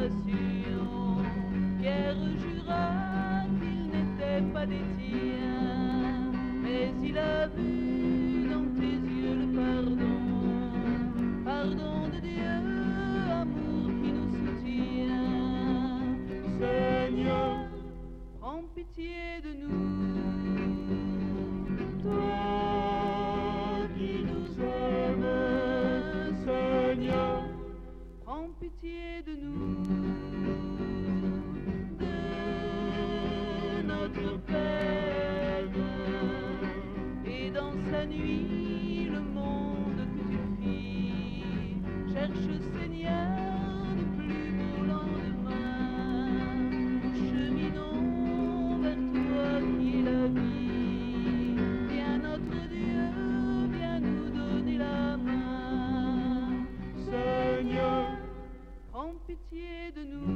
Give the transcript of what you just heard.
compassion. Pierre jura qu'il n'était pas des tiens, mais il a vu dans tes yeux le pardon, pardon de Dieu, amour qui nous soutient. Seigneur, prends pitié de nous, toi qui nous aimes. Seigneur, prends pitié de nous, de notre peine, et dans sa nuit le monde que tu fis, cherche Seigneur de plus beau lendemain. Nous cheminons vers toi qui es la vie, viens notre Dieu, viens nous donner la main. Seigneur, prends pitié de nous.